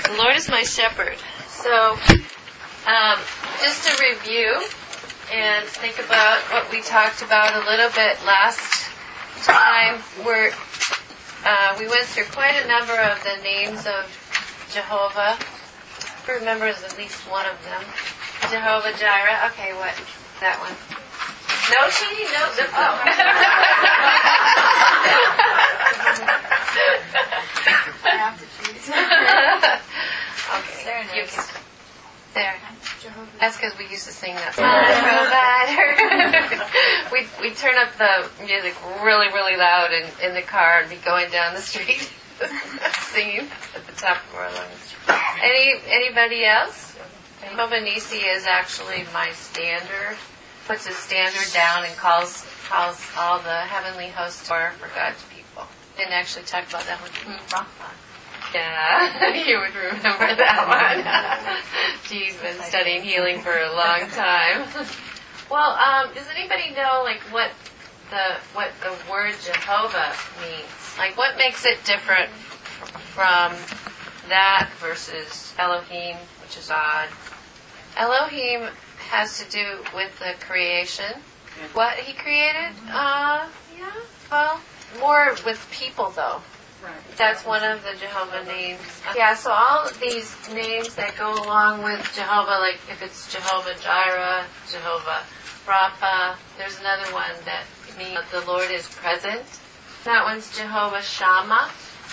The Lord is my shepherd. So, just to review and think about what we talked about a little bit last time, we went through quite a number of the names of Jehovah. Who remembers at least one of them? Jehovah Jireh. Okay, what? That one. No cheating, no zip. Oh. I have to choose. Okay. There. Jehovah. That's because we used to sing that song. we turn up the music really, really loud in the car and be going down the street singing at the top of our lungs. Anybody else? Jehovah Nisi is actually my standard. Puts his standard down and calls all the heavenly hosts for God's people. Didn't actually talk about that one. Yeah, you would remember that one. She's been studying healing for a long time. Well, does anybody know what the word Jehovah means? Like, what makes it different from that versus Elohim, which is odd? Elohim has to do with the creation. What he created? Well, more with people, though. Right. That's one of the Jehovah names. Yeah, so all of these names that go along with Jehovah, like if it's Jehovah Jireh, Jehovah Rapha, there's another one that means the Lord is present. That one's Jehovah Shammah.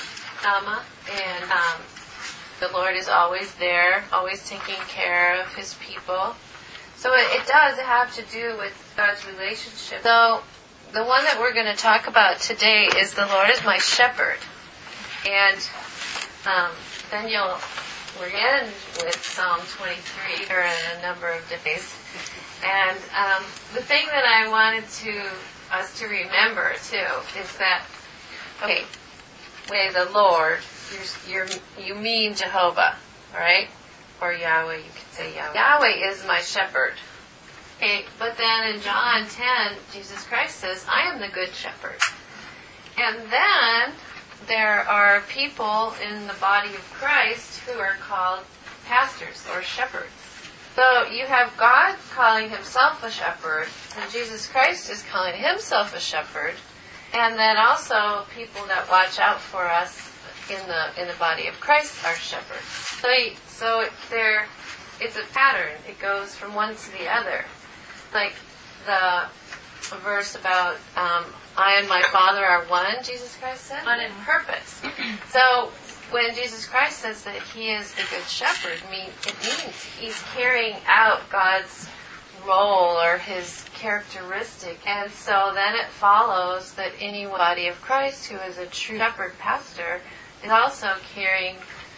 And the Lord is always there, always taking care of His people. So it does have to do with God's relationship. So the one that we're going to talk about today is the Lord is my shepherd. And then we're in with Psalm 23 or in a number of days. And the thing that I wanted us to remember too is that, okay, with the Lord, you mean Jehovah, all right? Or Yahweh, you could say Yahweh. Yahweh is my shepherd. Okay, but then in John 10, Jesus Christ says, I am the good shepherd. And then there are people in the body of Christ who are called pastors or shepherds. So you have God calling Himself a shepherd, and Jesus Christ is calling Himself a shepherd, and then also people that watch out for us in the body of Christ are shepherds. So it's a pattern. It goes from one to the other. Like the verse about I and my Father are one, Jesus Christ said, one in purpose. So when Jesus Christ says that He is the good shepherd, it means He's carrying out God's role or His characteristic. And so then it follows that any body of Christ who is a true shepherd pastor is also carrying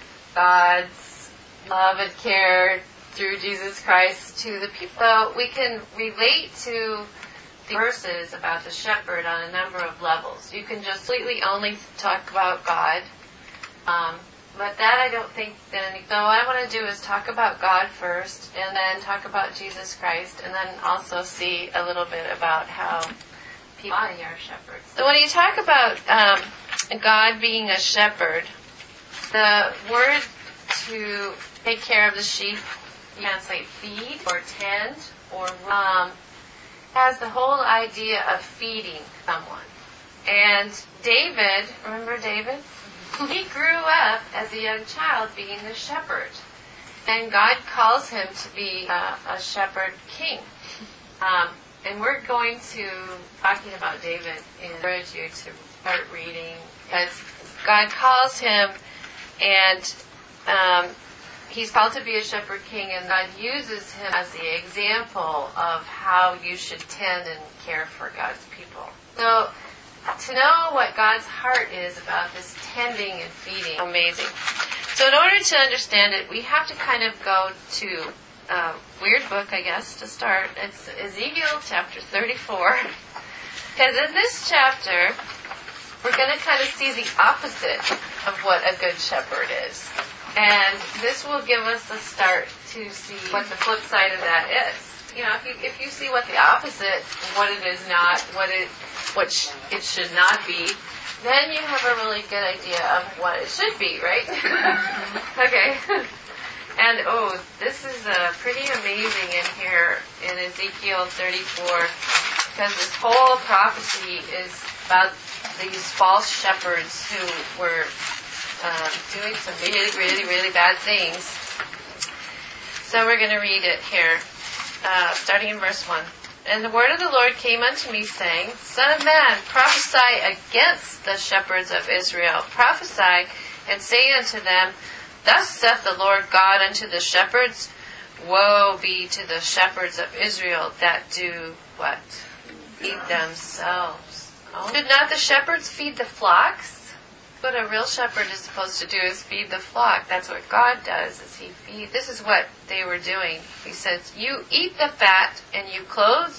God's love and care through Jesus Christ to the people. So we can relate to the verses about the shepherd on a number of levels. You can just completely only talk about God, but that I don't think that any. So what I want to do is talk about God first, and then talk about Jesus Christ, and then also see a little bit about how people are shepherds. So when you talk about God being a shepherd, the word to take care of the sheep, you can say feed or tend or has the whole idea of feeding someone. And David, remember David? He grew up as a young child being a shepherd. And God calls him to be a shepherd king. And we're going to, talking about David, encourage you to start reading, because God calls him, and he's called to be a shepherd king, and God uses him as the example of how you should tend and care for God's people. So, to know what God's heart is about this tending and feeding, amazing. So in order to understand it, we have to kind of go to a weird book, I guess, to start. It's Ezekiel chapter 34. Because in this chapter, we're going to kind of see the opposite of what a good shepherd is. And this will give us a start to see what the flip side of that is. You know, if you see what the opposite, what it is not, what it should not be, then you have a really good idea of what it should be, right? Okay. And, this is pretty amazing in here in Ezekiel 34, because this whole prophecy is about these false shepherds who were doing some really, really, really bad things. So we're going to read it here, starting in verse 1. And the word of the Lord came unto me, saying, Son of man, prophesy against the shepherds of Israel. Prophesy, and say unto them, Thus saith the Lord God unto the shepherds, Woe be to the shepherds of Israel that do what? Feed themselves. Oh. Did not the shepherds feed the flocks? What a real shepherd is supposed to do is feed the flock. That's what God does, is He feeds. This is what they were doing. He says, You eat the fat, and you clothe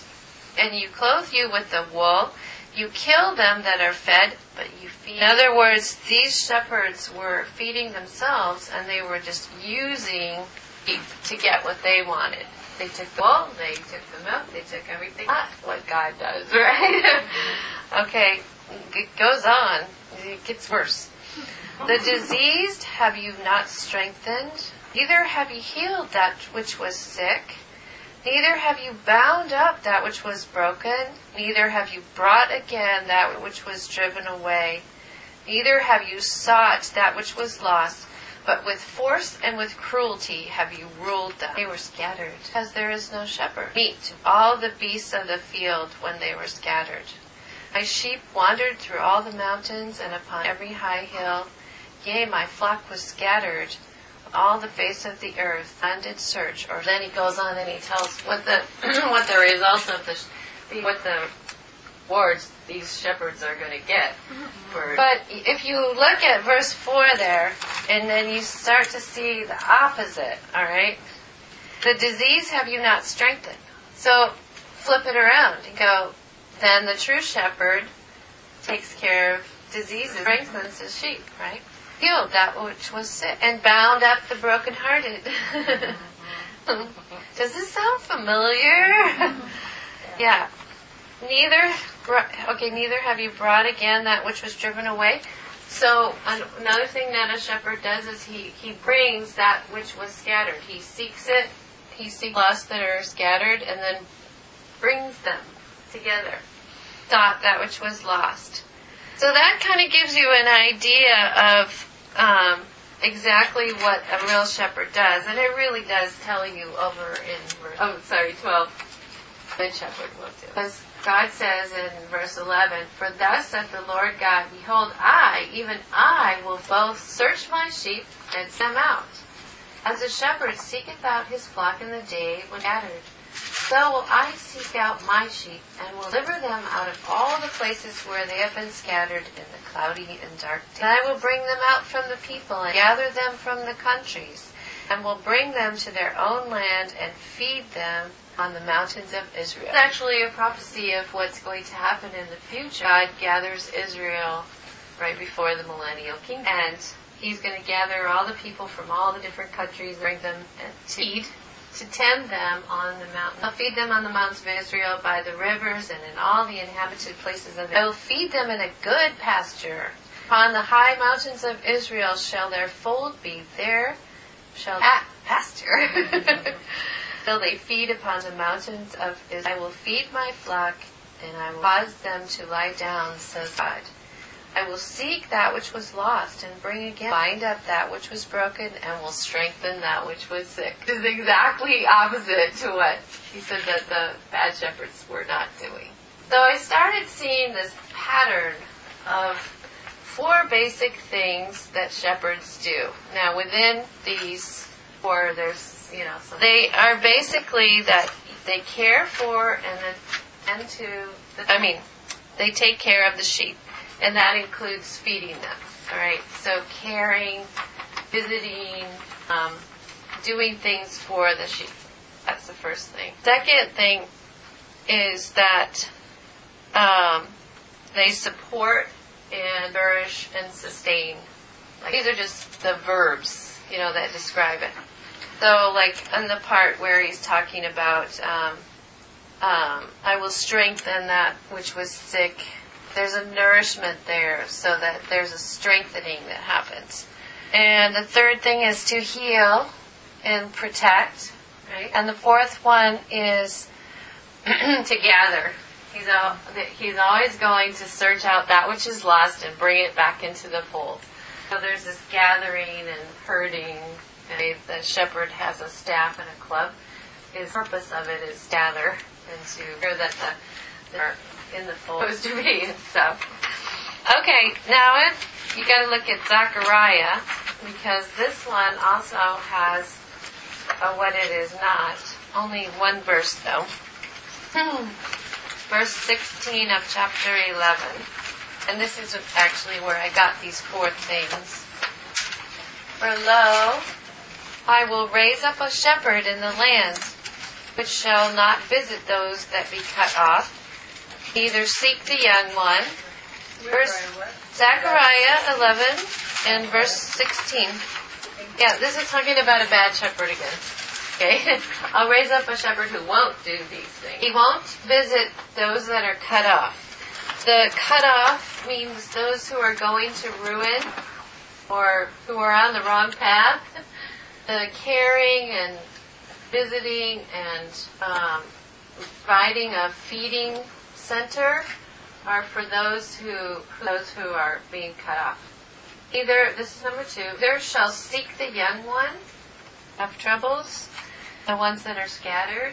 you with the wool. You kill them that are fed, but you feed. In other words, these shepherds were feeding themselves, and they were just using to get what they wanted. They took the wool, they took the milk, they took everything. Not what God does, right? Okay, it goes on. It gets worse. The diseased have you not strengthened, neither have you healed that which was sick, neither have you bound up that which was broken, neither have you brought again that which was driven away, neither have you sought that which was lost, but with force and with cruelty have you ruled them. They were scattered, as there is no shepherd. Meat to all the beasts of the field when they were scattered. My sheep wandered through all the mountains and upon every high hill. Yea, my flock was scattered all the face of the earth. None did search. Or then he goes on and he tells what the what the results of what the rewards these shepherds are going to get. But if you look at verse 4 there, and then you start to see the opposite. All right, the disease have you not strengthened. So flip it around and go. Then the true shepherd takes care of diseases, strengthens his sheep, right? Healed that which was sick, and bound up the brokenhearted. Does this sound familiar? Yeah. Neither have you brought again that which was driven away. So another thing that a shepherd does is he brings that which was scattered. He seeks it. He seeks lost that are scattered, and then brings them together. Sought that which was lost. So that kind of gives you an idea of exactly what a real shepherd does, and it really does tell you over in verse 12. Good shepherd will do. Because God says in verse 11, For thus saith the Lord God, Behold, I, even I, will both search my sheep and send them out. As a shepherd seeketh out his flock in the day when scattered, so will I seek out my sheep, and will deliver them out of all the places where they have been scattered in the cloudy and dark day. And I will bring them out from the people, and gather them from the countries, and will bring them to their own land, and feed them on the mountains of Israel. It's actually a prophecy of what's going to happen in the future. God gathers Israel right before the millennial kingdom, and He's going to gather all the people from all the different countries, bring them to tend them on the mountain. I'll feed them on the mountains of Israel by the rivers and in all the inhabited places of it. I will feed them in a good pasture. Upon the high mountains of Israel shall their fold be. There shall pasture. Till they feed upon the mountains of Israel. I will feed my flock, and I will cause them to lie down, says God. I will seek that which was lost and bring again, bind up that which was broken, and will strengthen that which was sick. This is exactly opposite to what he said that the bad shepherds were not doing. So I started seeing this pattern of 4 basic things that shepherds do. Now within these 4, there's, so they are basically that they care for and they take care of the sheep. And that includes feeding them. All right. So caring, visiting, doing things for the sheep. That's the first thing. Second thing is that they support and nourish and sustain. These are just the verbs, that describe it. So, in the part where he's talking about, I will strengthen that which was sick. there's a nourishment there so that there's a strengthening that happens. And the third thing is to heal and protect, right? And the fourth one is to gather. He's always going to search out that which is lost and bring it back into the fold. So there's this gathering and herding. And the shepherd has a staff and a club. His purpose of it is gather and to hear that they're in the fold supposed to be and stuff. Okay, now you got to look at Zechariah, because this one also has what it is not. Only one verse though. Verse 16 of chapter 11. And this is actually where I got these four things. For lo, I will raise up a shepherd in the land, which shall not visit those that be cut off, neither seek the young one. Zechariah 11 and verse 16. Yeah, this is talking about a bad shepherd again. Okay, I'll raise up a shepherd who won't do these things. He won't visit those that are cut off. The cut off means those who are going to ruin or who are on the wrong path. The caring and visiting and providing a feeding center are for those who are being cut off. Either, this is number 2, either shall seek the young one, have troubles, the ones that are scattered.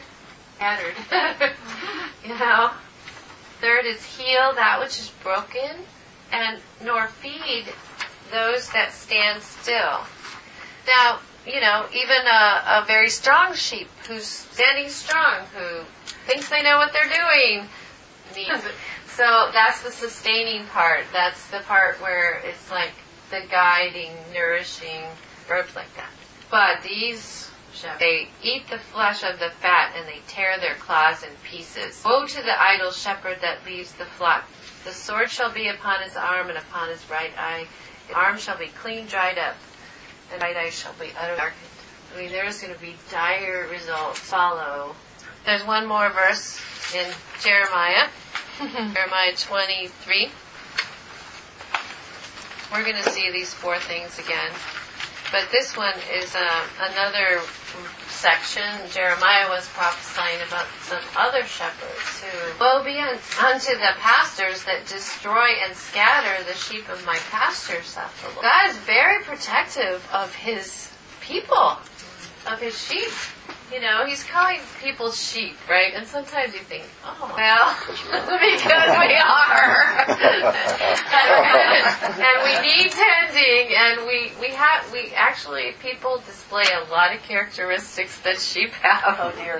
Third is heal that which is broken, and nor feed those that stand still. Now, even a very strong sheep who's standing strong, who thinks they know what they're doing, needs. So that's the sustaining part. That's the part where it's like the guiding, nourishing, verbs like that. But these shepherds, they eat the flesh of the fat and they tear their claws in pieces. Woe to the idle shepherd that leaves the flock. The sword shall be upon his arm and upon his right eye. His arm shall be clean dried up, and right eye shall be utterly darkened. I mean, there's going to be dire results follow. There's one more verse in Jeremiah. Jeremiah 23. We're going to see these four things again. But this one is another section. Jeremiah was prophesying about some other shepherds who will be unto the pastors that destroy and scatter the sheep of my pasture, saith the Lord. God is very protective of his people, of his sheep. He's calling people sheep, right? And sometimes you think, oh, well, because we are. And we need tending, and we actually, people display a lot of characteristics that sheep have. Oh, dear.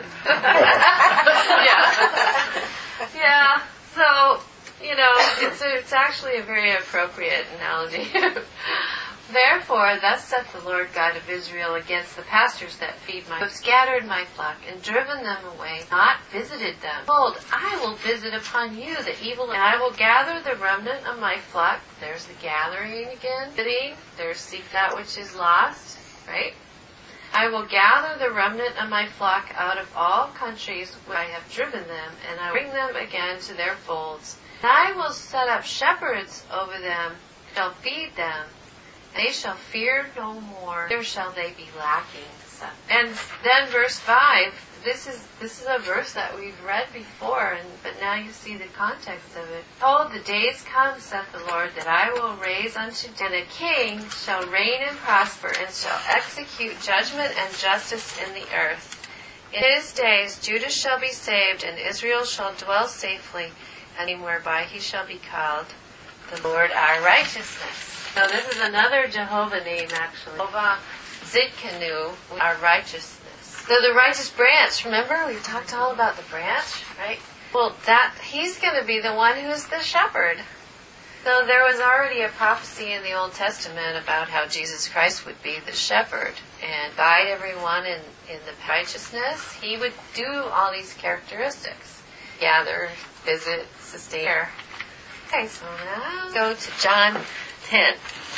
Yeah. So, it's actually a very appropriate analogy. Therefore, thus saith the Lord God of Israel against the pastors that feed my, who have scattered my flock, and driven them away, not visited them. Behold, I will visit upon you the evil, and I will gather the remnant of my flock. There's the gathering again. There's seek that which is lost, right? I will gather the remnant of my flock out of all countries where I have driven them, and I will bring them again to their folds. And I will set up shepherds over them, shall feed them. They shall fear no more, neither shall they be lacking. And then verse 5, this is a verse that we've read before, but now you see the context of it. Oh, the days come, saith the Lord, that I will raise unto and a king shall reign and prosper, and shall execute judgment and justice in the earth. In his days Judah shall be saved, and Israel shall dwell safely, and whereby he shall be called the Lord our righteousness. So this is another Jehovah name, actually. Jehovah Zidkenu, our righteousness. So the righteous branch, remember we talked all about the branch, right? Well, he's going to be the one who's the shepherd. So there was already a prophecy in the Old Testament about how Jesus Christ would be the shepherd and guide everyone in the righteousness. He would do all these characteristics. Gather, visit, sustain. Okay, so now let's go to John 10.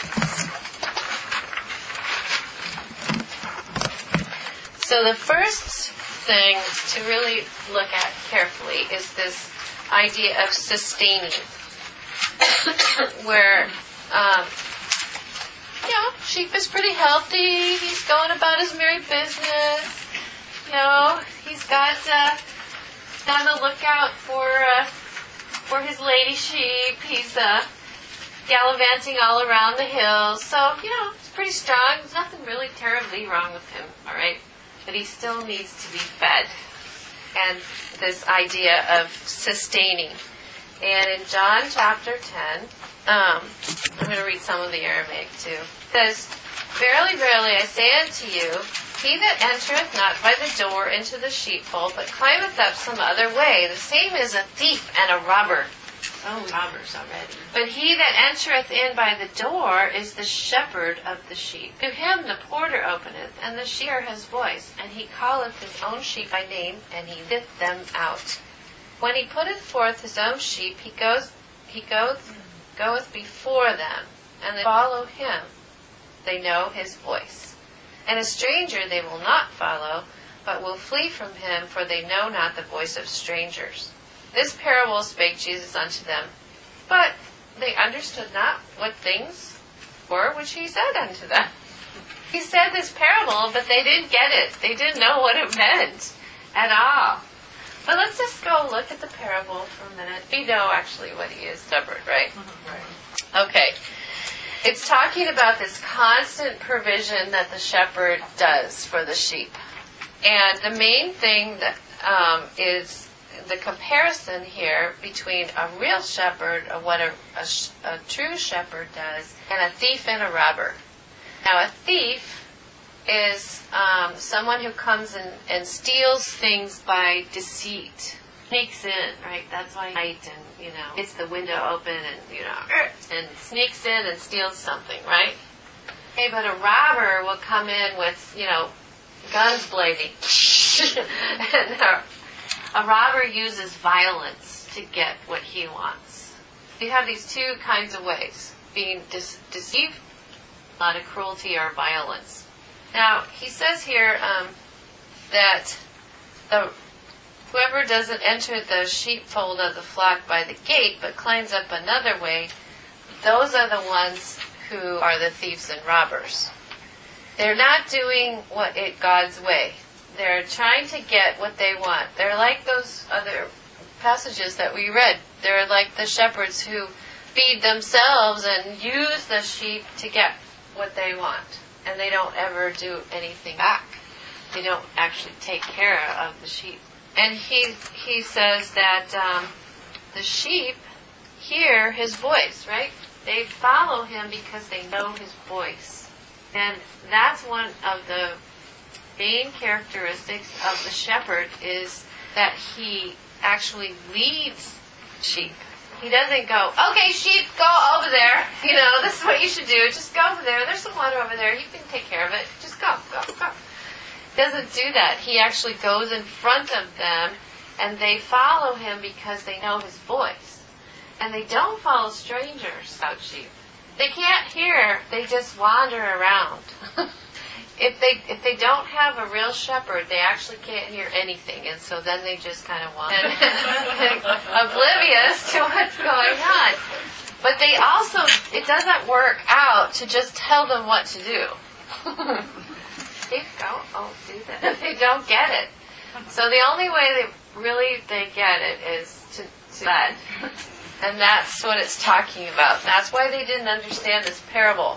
So the first thing to really look at carefully is this idea of sustaining. where, sheep is pretty healthy. He's going about his merry business. He's got on the lookout for his lady sheep. He's gallivanting all around the hills. So, it's pretty strong. There's nothing really terribly wrong with him, all right? But he still needs to be fed. And this idea of sustaining. And in John chapter 10, I'm going to read some of the Aramaic too. It says, "Verily, verily, I say unto you, he that entereth not by the door into the sheepfold, but climbeth up some other way, the same is a thief and a robber." Oh, robbers already. "But he that entereth in by the door is the shepherd of the sheep. To him the porter openeth, and the sheep hear his voice, and he calleth his own sheep by name, and he leadeth them out. When he putteth forth his own sheep, he goeth before them, and they follow him. They know his voice. And a stranger they will not follow, but will flee from him, for they know not the voice of strangers. This parable spake Jesus unto them, but they understood not what things were which he said unto them." He said this parable, but they didn't get it. They didn't know what it meant at all. But let's just go look at the parable for a minute. We know actually what he is, shepherd, right? Right. Okay. It's talking about this constant provision that the shepherd does for the sheep. And the main thing that is the comparison here between a real shepherd, of what a true shepherd does, and a thief and a robber. Now, a thief is someone who comes and steals things by deceit. Sneaks in, right? That's why night and, gets the window open and sneaks in and steals something, right? Okay, but a robber will come in with, guns blazing. And a robber uses violence to get what he wants. You have these two kinds of ways. Being deceived, a lot of cruelty or violence. Now, he says here that whoever doesn't enter the sheepfold of the flock by the gate, but climbs up another way, those are the ones who are the thieves and robbers. They're not doing God's way. They're trying to get what they want. They're like those other passages that we read. They're like the shepherds who feed themselves and use the sheep to get what they want. And they don't ever do anything back. They don't actually take care of the sheep. And he says that the sheep hear his voice, right? They follow him because they know his voice. And that's one of the main characteristics of the shepherd, is that he actually leads sheep. He doesn't go, "Okay, sheep, go over there. This is what you should do. Just go over there. There's some water over there. You can take care of it. Just go. He doesn't do that. He actually goes in front of them, and they follow him because they know his voice. And they don't follow strangers out sheep. They can't hear. They just wander around. If they don't have a real shepherd, they actually can't hear anything, and so then they just kind of wander, oblivious to what's going on. But they also, it doesn't work out to just tell them what to do. Do that. They don't get it. So the only way they get it is to lead. And that's what it's talking about. That's why they didn't understand this parable.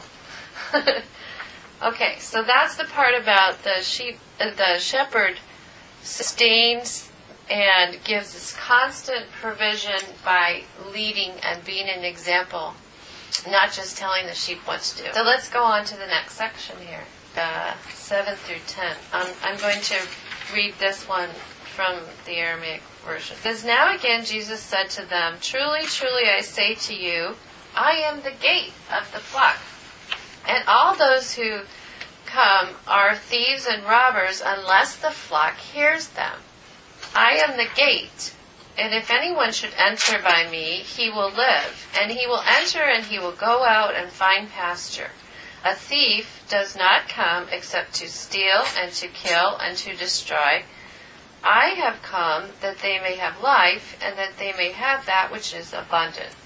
Okay, so that's the part about the shepherd sustains and gives this constant provision by leading and being an example, not just telling the sheep what to do. So let's go on to the next section here, 7 through 10. I'm going to read this one from the Aramaic version. It says, "Now again Jesus said to them, Truly, truly, I say to you, I am the gate of the flock. And all those who come are thieves and robbers unless the flock hears them. I am the gate, and if anyone should enter by me, he will live, and he will enter and he will go out and find pasture. A thief does not come except to steal and to kill and to destroy. I have come that they may have life, and that they may have that which is abundant.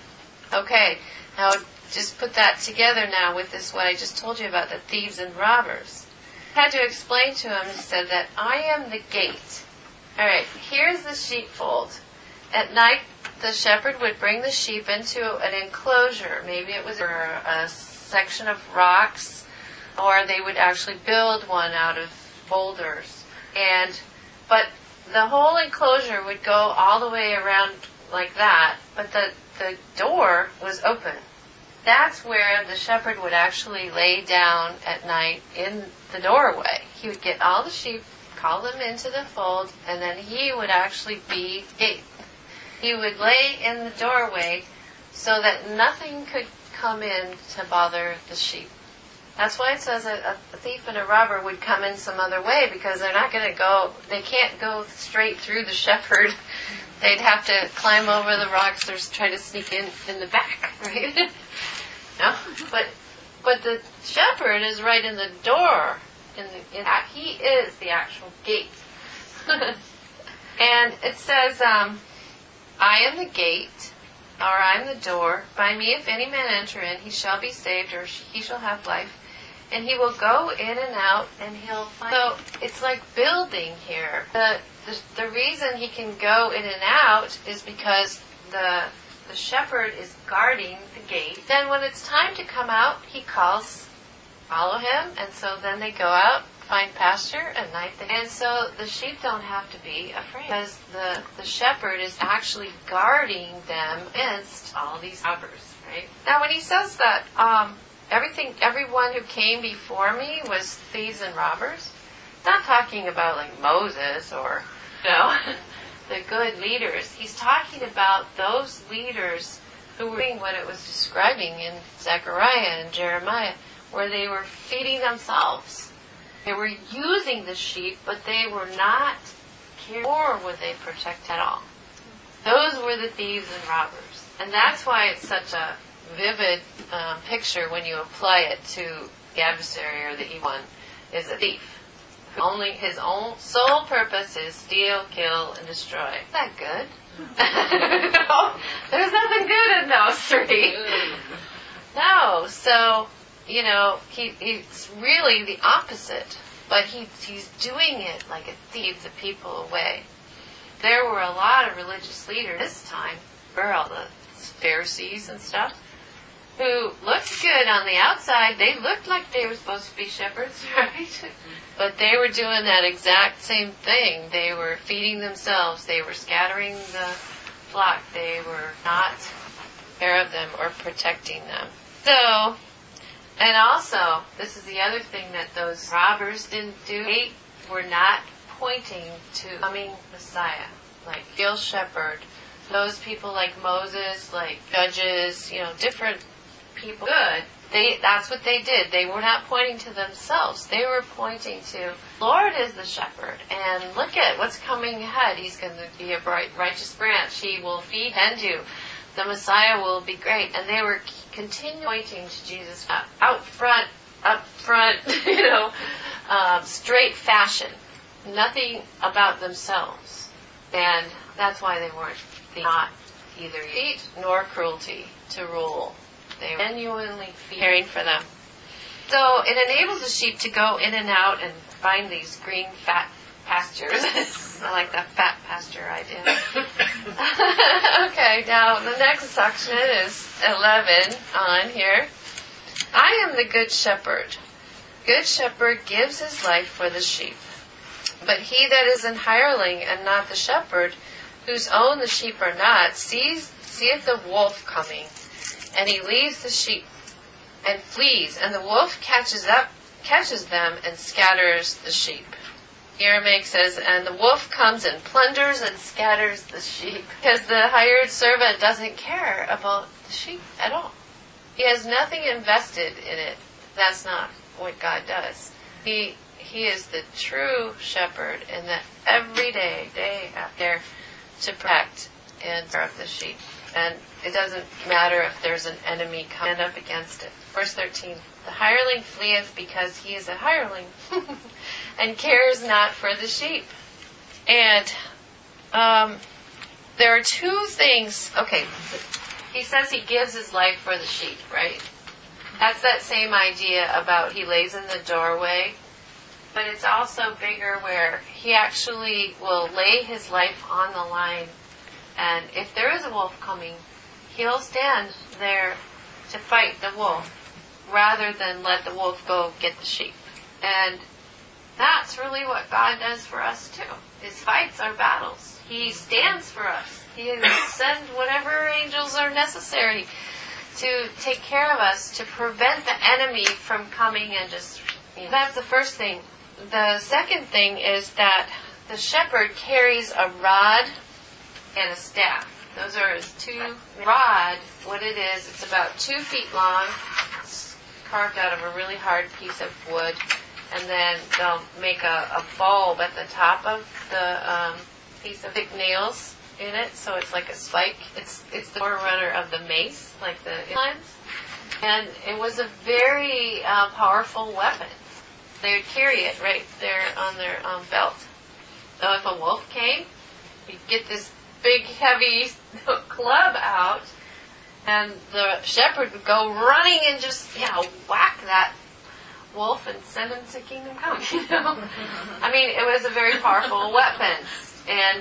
Okay, now just put that together now with this, what I just told you about the thieves and robbers. I had to explain to him, he said that I am the gate. All right, here's the sheepfold. At night, the shepherd would bring the sheep into an enclosure. Maybe it was a section of rocks, or they would actually build one out of boulders. But the whole enclosure would go all the way around like that, but the door was open. That's where the shepherd would actually lay down at night in the doorway. He would get all the sheep, call them into the fold, and then he would actually be gate. He would lay in the doorway so that nothing could come in to bother the sheep. That's why it says a thief and a robber would come in some other way, because they're not going to go, they can't go straight through the shepherd. They'd have to climb over the rocks or try to sneak in the back, right? No? But the shepherd is right in the door. He is the actual gate. And it says, I am the gate, or I am the door. By me, if any man enter in, he shall be saved, or he shall have life. And he will go in and out, and he'll find. So it's like building here. The reason he can go in and out is because the shepherd is guarding the gate. Then when it's time to come out, he calls, follow him, and so then they go out, find pasture at night. And so the sheep don't have to be afraid, because the shepherd is actually guarding them against all these robbers, right? Now when he says that everyone who came before me was thieves and robbers, he's not talking about like Moses or, the good leaders. He's talking about those leaders who were doing what it was describing in Zechariah and Jeremiah, where they were feeding themselves. They were using the sheep, but they were not caring, or would they protect at all. Those were the thieves and robbers. And that's why it's such a vivid picture when you apply it to the adversary or the evil one, is a thief. Only his own sole purpose is steal, kill, and destroy. Is that good? There's nothing good in those three. No, so, he's really the opposite. But he's doing it like a thief, the people away. There were a lot of religious leaders this time, all the Pharisees and stuff, who looked good on the outside. They looked like they were supposed to be shepherds, right? But they were doing that exact same thing. They were feeding themselves. They were scattering the flock. They were not care of them or protecting them. So, and also, this is the other thing that those robbers didn't do. They were not pointing to coming Messiah, like real shepherd. Those people like Moses, like judges, different people. Good. That's what they did. They were not pointing to themselves. They were pointing to, Lord is the shepherd, and look at what's coming ahead. He's going to be a bright, righteous branch. He will feed and you. The Messiah will be great. And they were continually pointing to Jesus up front, straight fashion. Nothing about themselves. And that's why they weren't not either deceit nor cruelty to rule. They were genuinely caring for them. So it enables the sheep to go in and out and find these green, fat pastures. I like that fat pasture idea. Okay, now the next section is 11 on here. I am the good shepherd. Good shepherd gives his life for the sheep. But he that is an hireling and not the shepherd, whose own the sheep are not, seeth the wolf coming, and he leaves the sheep and flees, and the wolf catches them and scatters the sheep. Aramaic says, and the wolf comes and plunders and scatters the sheep, because the hired servant doesn't care about the sheep at all. He has nothing invested in it. That's not what God does. He is the true shepherd, and that every day after, to protect and serve the sheep. And it doesn't matter if there's an enemy coming up against it. Verse 13, the hireling fleeth because he is a hireling and cares not for the sheep. And there are two things. Okay, he says he gives his life for the sheep, right? That's that same idea about he lays in the doorway. But it's also bigger where he actually will lay his life on the line. And if there is a wolf coming, he'll stand there to fight the wolf rather than let the wolf go get the sheep. And that's really what God does for us too. He fights our battles. He stands for us. He sends whatever angels are necessary to take care of us, to prevent the enemy from coming and just... That's the first thing. The second thing is that the shepherd carries a rod and a staff. Those are his two. Rod, what it is, it's about 2 feet long. It's carved out of a really hard piece of wood. And then they'll make a bulb at the top of the piece of thick nails in it, so it's like a spike. It's the forerunner of the mace, like the lines. And it was a very powerful weapon. They would carry it right there on their belt. So if a wolf came, you'd get this big, heavy club out, and the shepherd would go running and just, whack that wolf and send him to kingdom come, I mean, it was a very powerful weapon. And,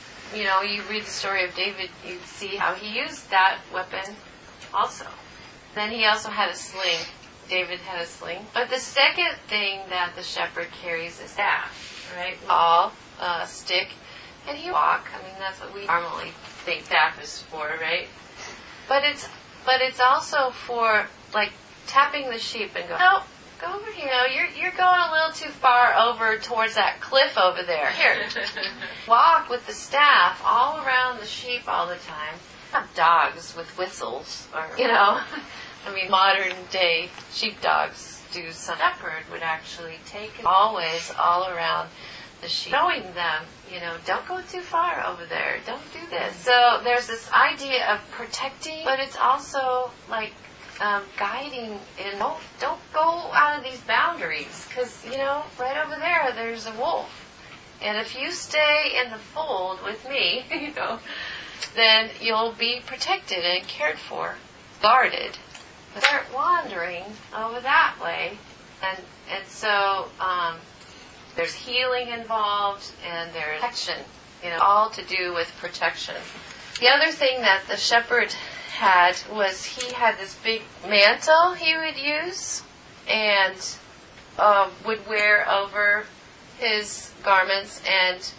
you read the story of David, you see how he used that weapon also. Then he also had a sling. David had a sling. But the second thing that the shepherd carries is staff, right? All stick, and he walk. I mean, that's what we normally think staff is for, right? But it's also for like tapping the sheep and go, no, go over here. You're going a little too far over towards that cliff over there. Here, walk with the staff all around the sheep all the time. Have dogs with whistles, or I mean, modern day sheepdogs do some. Shepherd would actually take it always all around the sheep, showing them, don't go too far over there. Don't do this. So there's this idea of protecting, but it's also like guiding. And don't go out of these boundaries, because right over there's a wolf. And if you stay in the fold with me, then you'll be protected and cared for, guarded. They're wandering over that way, and so there's healing involved, and there's protection, all to do with protection. The other thing that the shepherd had was he had this big mantle he would use and would wear over his garments, and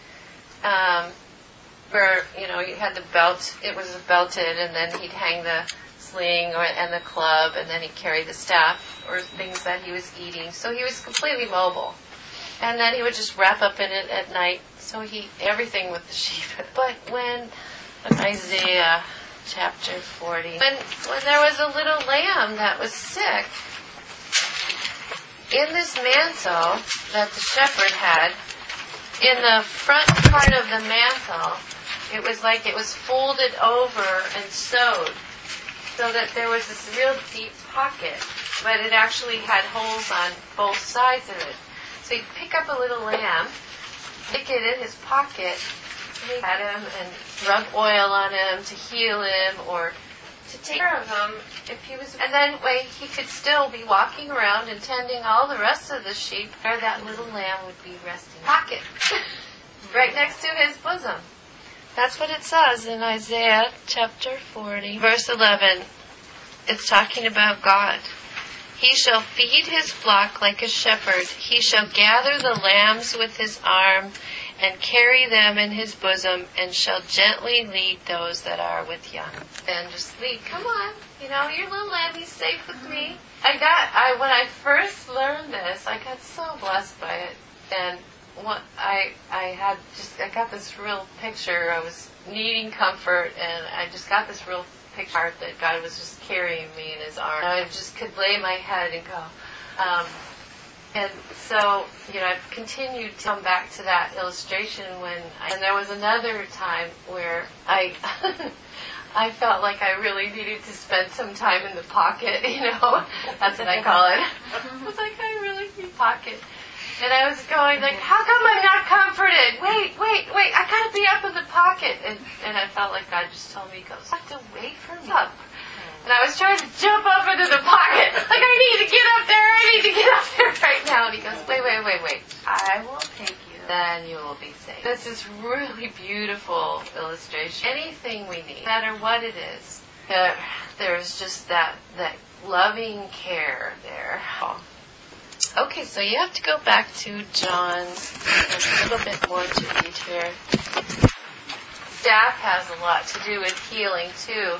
where he had the belt, it was belted, and then he'd hang the sling and the club, and then he'd carry the staff or things that he was eating. So he was completely mobile. And then he would just wrap up in it at night. So everything with the sheep. But when Isaiah chapter 40, when there was a little lamb that was sick, in this mantle that the shepherd had, in the front part of the mantle, it was like it was folded over and sewed, so that there was this real deep pocket, but it actually had holes on both sides of it. So he'd pick up a little lamb, stick it in his pocket, pat him and rub oil on him to heal him or to take care of him if he was. And then he could still be walking around and tending all the rest of the sheep, where that little lamb would be resting. Pocket, right next to his bosom. That's what it says in Isaiah chapter 40, verse 11. It's talking about God. He shall feed his flock like a shepherd. He shall gather the lambs with his arm and carry them in his bosom, and shall gently lead those that are with young. And just lead. Come on. Your little lammy's safe with me. When I first learned this, I got so blessed by it. And I got this real picture. I was needing comfort, and I just got this real picture that God was just carrying me in his arms. I just could lay my head and go. And so, I've continued to come back to that illustration and there was another time where I felt like I really needed to spend some time in the pocket, that's what I call it. I was like, I really need pocket. And I was going like, how come I'm not comforted? Wait, I gotta be up in the pocket. And I felt like God just told me, I have to wait for me up. And I was trying to jump up into the pocket. Like, I need to get up there right now. And he goes, wait. I will take you. Then you will be safe. This is really beautiful illustration. Anything we need, no matter what it is, there's just that loving care there. Okay, so you have to go back to John. There's a little bit more to read here. Staff has a lot to do with healing, too.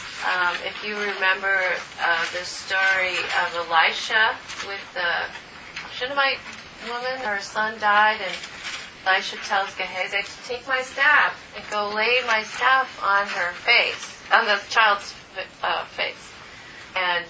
If you remember the story of Elisha with the Shunammite woman, her son died, and Elisha tells Gehazi, take my staff and go lay my staff on her face, on the child's face. And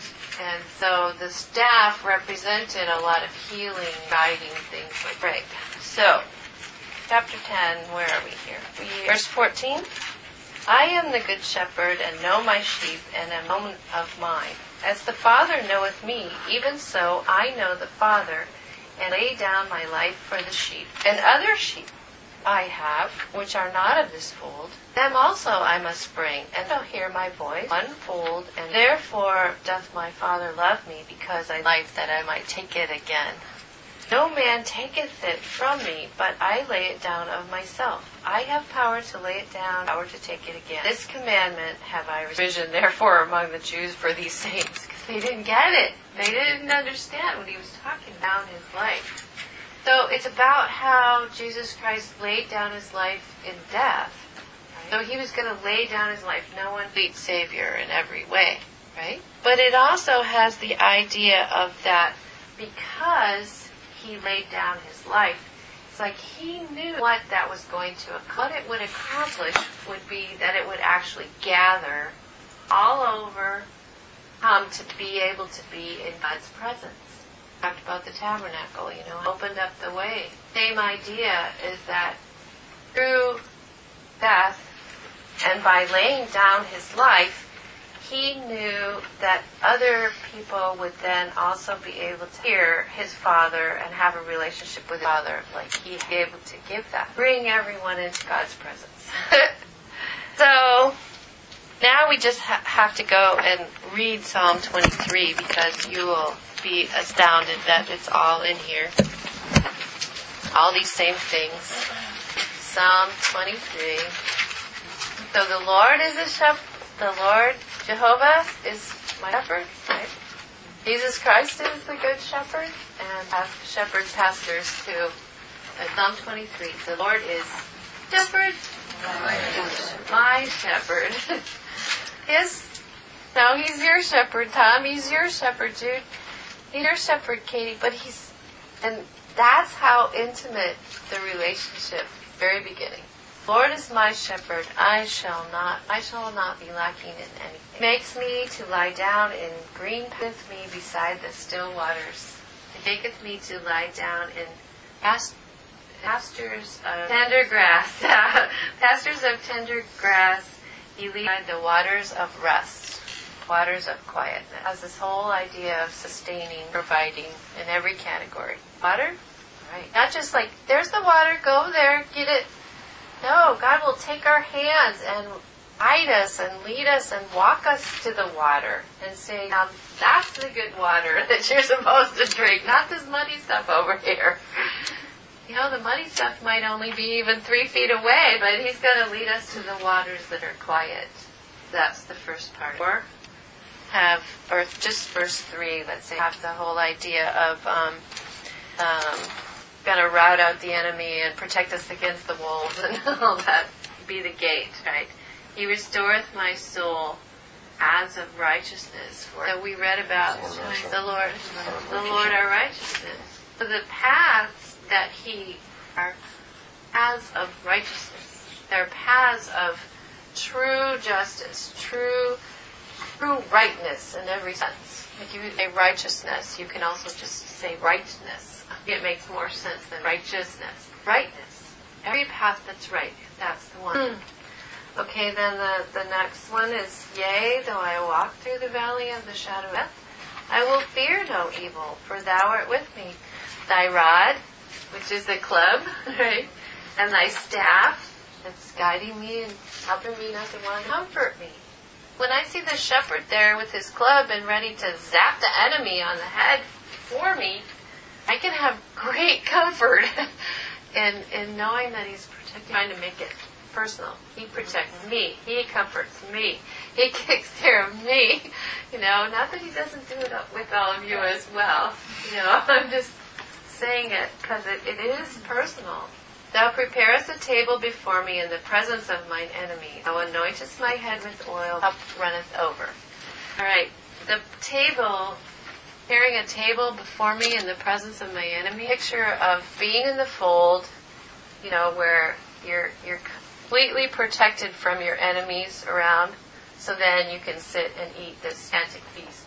so the staff represented a lot of healing, guiding things like right. So, chapter 10, where are we here? Verse 14. I am the good shepherd, and know my sheep, and am known of mine. As the Father knoweth me, even so I know the Father, and lay down my life for the sheep. And other sheep I have, which are not of this fold, them also I must bring, and shall hear my voice, one fold, and therefore doth my Father love me, because I life that I might take it again. No man taketh it from me, but I lay it down of myself. I have power to lay it down, power to take it again. This commandment have I received, therefore, among the Jews for these things, because they didn't get it. They didn't understand what he was talking about in his life. So it's about how Jesus Christ laid down his life in death. Right? So he was going to lay down his life. No one beats Savior in every way, right? But it also has the idea of that because he laid down his life, it's like he knew what that was going to accomplish. What it would accomplish would be that it would actually gather all over to be able to be in God's presence. Talked about the tabernacle, opened up the way. Same idea is that through death and by laying down his life, he knew that other people would then also be able to hear his Father and have a relationship with his Father, like he'd be able to give that. Bring everyone into God's presence. So, now we just have to go and read Psalm 23 because you will be astounded that it's all in here. All these same things. Psalm 23. So the Lord is a shepherd. The Lord, Jehovah, is my shepherd, right? Jesus Christ is the good shepherd, and have shepherds, pastors too. Psalm 23. The Lord is shepherd, my shepherd. He's your shepherd, Tom. He's your shepherd, Jude. He's your shepherd, Katie. And that's how intimate the relationship, very beginning. Lord is my shepherd, I shall not be lacking in anything. He makes me to lie down in green pastures, me beside the still waters. He taketh me to lie down in pastures of tender grass. Pastures of tender grass. He leads by the waters of rest, waters of quietness. Has this whole idea of sustaining, providing in every category. Water? Right. Not just like, there's the water, go there, get it. No, God will take our hands and guide us and lead us and walk us to the water and say, now that's the good water that you're supposed to drink, not this muddy stuff over here. The muddy stuff might only be even 3 feet away, but he's going to lead us to the waters that are quiet. That's the first part. Or just verse 3, let's say, have the whole idea of going to rout out the enemy and protect us against the wolves and all that, be the gate, right? He restoreth my soul as of righteousness. So we read about the Lord our righteousness. So the paths that he are paths of righteousness. They're paths of true justice, true rightness in every sense. Like you say righteousness, you can also just say rightness. It makes more sense than righteousness. Rightness. Every path that's right, that's the one. Okay, then the next one is, yea, though I walk through the valley of the shadow of death, I will fear no evil, for thou art with me. Thy rod which is the club, right? And thy staff, that's guiding me and helping me not to want to comfort me. When I see the shepherd there with his club and ready to zap the enemy on the head for me, I can have great comfort in knowing that he's trying to make it personal. He protects me. He comforts me. He takes care of me. Not that he doesn't do it with all of you as well. I'm just saying it because it is personal. Thou preparest a table before me in the presence of mine enemy. Thou anointest my head with oil, cup runneth over. All right, the table, preparing a table before me in the presence of my enemy. Picture of being in the fold, where you're completely protected from your enemies around, so then you can sit and eat this fantastic feast.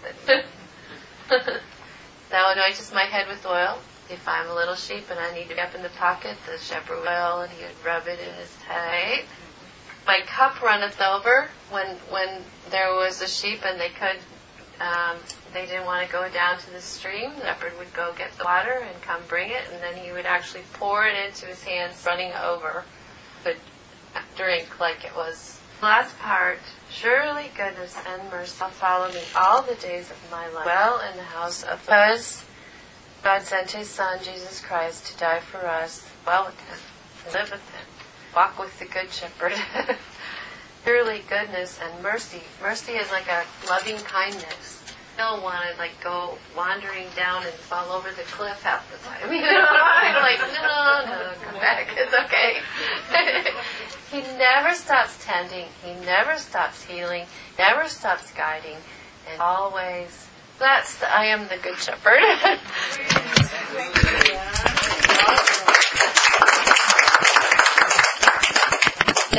Thou anointest my head with oil. If I'm a little sheep and I need to be up in the pocket, the shepherd would oil and he would rub it in his head. My cup runneth over. When there was a sheep and they didn't want to go down to the stream, the shepherd would go get the water and come bring it, and then he would actually pour it into his hands, running over, but drink like it was. Last part, surely goodness and mercy shall follow me all the days of my life. Well in the house of because God sent His Son, Jesus Christ, to die for us, dwell with Him, live with Him, walk with the Good Shepherd. Surely goodness and mercy. Mercy is like a loving kindness. You don't want to go wandering down and fall over the cliff half the time. I'm like, no, come back. It's okay. He never stops tending. He never stops healing. Never stops guiding. And always, I am the Good Shepherd.